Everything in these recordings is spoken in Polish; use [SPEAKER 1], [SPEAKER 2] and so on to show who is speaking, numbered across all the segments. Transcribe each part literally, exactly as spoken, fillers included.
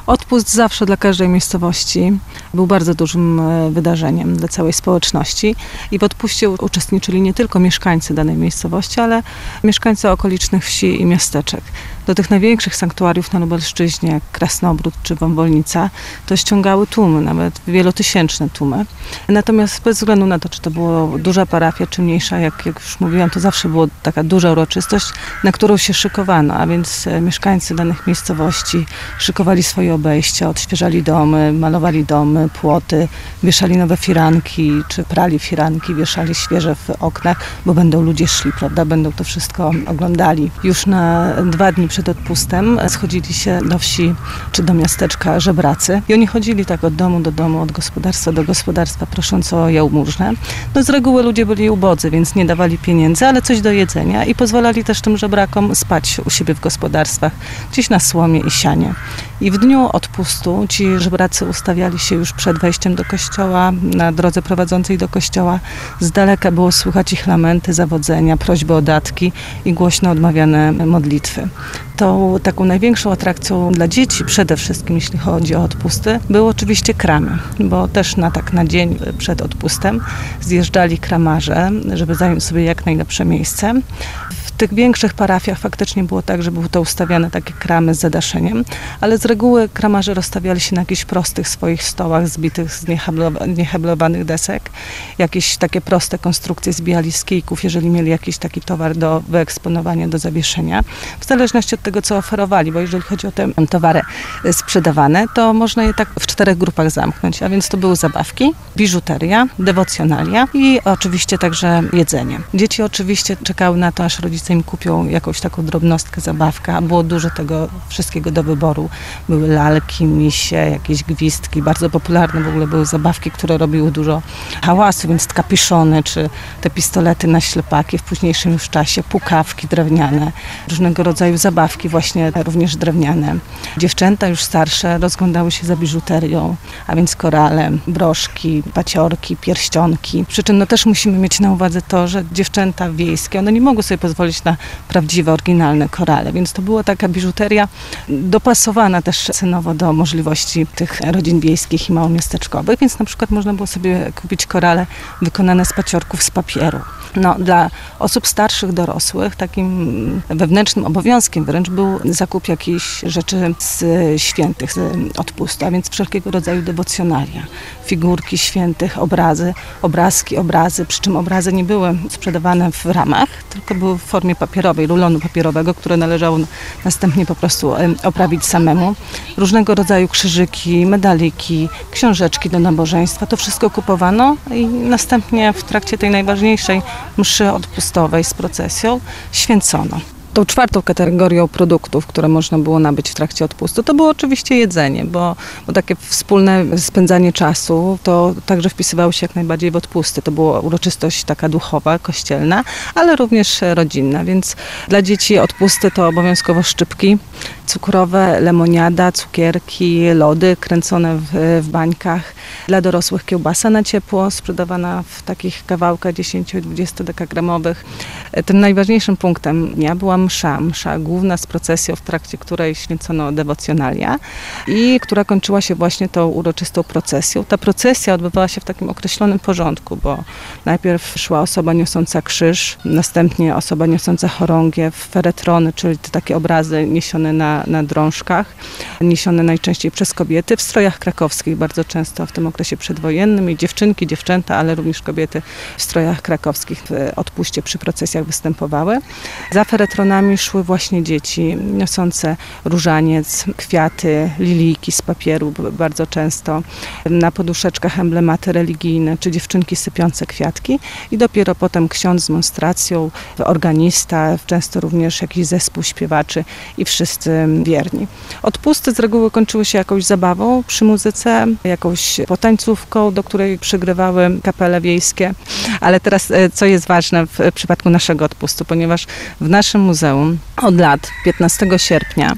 [SPEAKER 1] Odpust zawsze dla każdej miejscowości był bardzo dużym wydarzeniem dla całej społeczności i w odpuście uczestniczyli nie tylko mieszkańcy danej miejscowości, ale mieszkańcy okolicznych wsi i miasteczek. Do tych największych sanktuariów na Lubelszczyźnie, jak Krasnobród czy Wąwolnica, to ściągały tłumy, nawet wielotysięczne tłumy. Natomiast bez względu na to, czy to była duża parafia, czy mniejsza, jak, jak już mówiłam, to zawsze była taka duża uroczystość, na którą się szykowano, a więc mieszkańcy danych miejscowości szykowali swoje obejścia, odświeżali domy, malowali domy, płoty, wieszali nowe firanki, czy prali firanki, wieszali świeże w oknach, bo będą ludzie szli, prawda, będą to wszystko oglądali. Już na dwa dni przed odpustem schodzili się do wsi czy do miasteczka żebracy i oni chodzili tak od domu do domu, od gospodarstwa do gospodarstwa, prosząc o jałmużnę. No z reguły ludzie byli ubodzy, więc nie dawali pieniędzy, ale coś do jedzenia i pozwalali też tym żebrakom spać u siebie w gospodarstwach, gdzieś na słomie i sianie. I w dniu odpustu ci żebracy ustawiali się już przed wejściem do kościoła, na drodze prowadzącej do kościoła. Z daleka było słychać ich lamenty, zawodzenia, prośby o datki i głośno odmawiane modlitwy. Tą taką największą atrakcją dla dzieci, przede wszystkim jeśli chodzi o odpusty, były oczywiście kramy, bo też na tak na dzień przed odpustem zjeżdżali kramarze, żeby zająć sobie jak najlepsze miejsce. W tych większych parafiach faktycznie było tak, że były to ustawiane takie kramy z zadaszeniem, ale z reguły kramarze rozstawiali się na jakichś prostych swoich stołach zbitych z nieheblowanych desek, jakieś takie proste konstrukcje zbijali z kijków, jeżeli mieli jakiś taki towar do wyeksponowania, do zawieszenia. W zależności od tego, co oferowali, bo jeżeli chodzi o te towary sprzedawane, to można je tak w czterech grupach zamknąć, a więc to były zabawki, biżuteria, dewocjonalia i oczywiście także jedzenie. Dzieci oczywiście czekały na to, aż rodzice im kupią jakąś taką drobnostkę, zabawkę, a było dużo tego wszystkiego do wyboru. Były lalki, misie, jakieś gwizdki, bardzo popularne w ogóle były zabawki, które robiły dużo hałasu, więc kapiszony, czy te pistolety na ślepaki w późniejszym już czasie, pukawki drewniane, różnego rodzaju zabawki właśnie również drewniane. Dziewczęta już starsze rozglądały się za biżuterią, a więc korale, broszki, paciorki, pierścionki. Przy czym no też musimy mieć na uwadze to, że dziewczęta wiejskie, one nie mogły sobie pozwolić na prawdziwe, oryginalne korale, więc to była taka biżuteria dopasowana też cenowo do możliwości tych rodzin wiejskich i małomiasteczkowych, więc na przykład można było sobie kupić korale wykonane z paciorków z papieru. No, dla osób starszych, dorosłych, takim wewnętrznym obowiązkiem wręcz był zakup jakichś rzeczy z świętych, z odpustu, a więc wszelkiego rodzaju dewocjonalia, figurki świętych, obrazy, obrazki, obrazy, przy czym obrazy nie były sprzedawane w ramach, tylko były w formie papierowej, rulonu papierowego, które należało następnie po prostu oprawić samemu. Różnego rodzaju krzyżyki, medaliki, książeczki do nabożeństwa, to wszystko kupowano i następnie w trakcie tej najważniejszej mszy odpustowej z procesją święcono. Tą czwartą kategorią produktów, które można było nabyć w trakcie odpustu, to było oczywiście jedzenie, bo, bo takie wspólne spędzanie czasu to także wpisywało się jak najbardziej w odpusty. To była uroczystość taka duchowa, kościelna, ale również rodzinna, więc dla dzieci odpusty to obowiązkowo szczypki cukrowe, lemoniada, cukierki, lody kręcone w, w bańkach. Dla dorosłych kiełbasa na ciepło, sprzedawana w takich kawałkach dziesięcio-dwudziestodekagramowych. Tym najważniejszym punktem dnia była msza, msza główna z procesją, w trakcie której święcono dewocjonalia i która kończyła się właśnie tą uroczystą procesją. Ta procesja odbywała się w takim określonym porządku, bo najpierw szła osoba niosąca krzyż, następnie osoba niosąca chorągiew, feretrony, czyli te takie obrazy niesione na, na drążkach, niesione najczęściej przez kobiety w strojach krakowskich, bardzo często w tym okresie przedwojennym i dziewczynki, dziewczęta, ale również kobiety w strojach krakowskich w odpuście przy procesjach występowały. Za feretronami szły właśnie dzieci niosące różaniec, kwiaty, lilijki z papieru bardzo często, na poduszeczkach emblematy religijne, czy dziewczynki sypiące kwiatki i dopiero potem ksiądz z monstracją, organista, często również jakiś zespół śpiewaczy i wszyscy wierni. Odpusty z reguły kończyły się jakąś zabawą przy muzyce, jakąś potańcówką, do której przygrywały kapele wiejskie. Ale teraz, co jest ważne w przypadku naszego odpustu, ponieważ w naszym muzeum od lat piętnastego sierpnia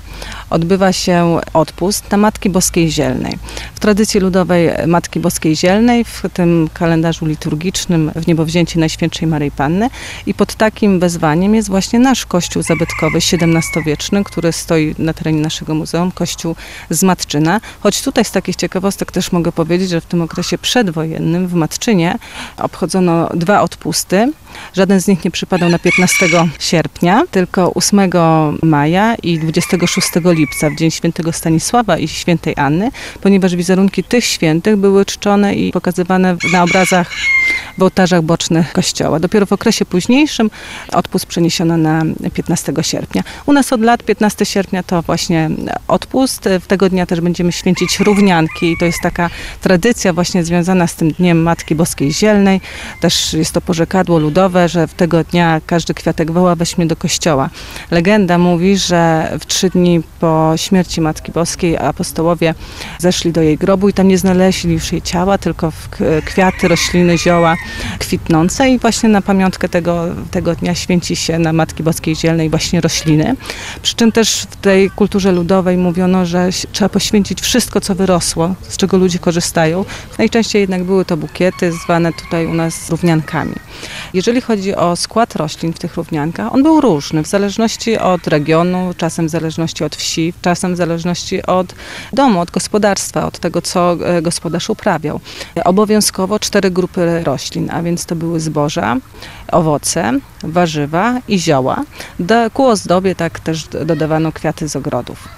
[SPEAKER 1] odbywa się odpust na Matki Boskiej Zielnej. W tradycji ludowej Matki Boskiej Zielnej, w tym kalendarzu liturgicznym w niebowzięcie Najświętszej Maryi Panny, i pod takim wezwaniem jest właśnie nasz kościół zabytkowy siedemnastowieczny, który stoi na terenie naszego muzeum, kościół z Matczyna. Choć tutaj z takich ciekawostek też mogę powiedzieć, że w tym okresie przedwojennym w Matczynie obchodzono dwa odpusty. Żaden z nich nie przypadał na piętnastego sierpnia, tylko ósmego maja i dwudziestego szóstego lipca, w dzień świętego Stanisława i świętej Anny, ponieważ wizerunki tych świętych były czczone i pokazywane na obrazach w ołtarzach bocznych kościoła. Dopiero w okresie późniejszym odpust przeniesiono na piętnastego sierpnia. U nas od lat piętnastego sierpnia to właśnie odpust. W tego dnia też będziemy święcić równianki. To jest taka tradycja właśnie związana z tym Dniem Matki Boskiej Zielnej. Też jest to porzekadło ludowe, że w tego dnia każdy kwiatek woła weźmie do kościoła. Legenda mówi, że w trzy dni po śmierci Matki Boskiej apostołowie zeszli do jej grobu i tam nie znaleźli już jej ciała, tylko kwiaty, rośliny, zioła kwitnące i właśnie na pamiątkę tego, tego dnia święci się na Matki Boskiej Zielnej właśnie rośliny. Przy czym też w tej kulturze ludowej mówiono, że trzeba poświęcić wszystko, co wyrosło, z czego ludzie korzystają. Najczęściej jednak były to bukiety, zwane tutaj u nas równiankami. Jeżeli chodzi o skład roślin w tych równiankach, on był różny, w zależności od regionu, czasem w zależności od wsi, czasem w zależności od domu, od gospodarstwa, od tego, co gospodarz uprawiał. Obowiązkowo cztery grupy roślin, a więc to były zboża, owoce, warzywa i zioła. Do, ku ozdobie tak też dodawano kwiaty z ogrodów.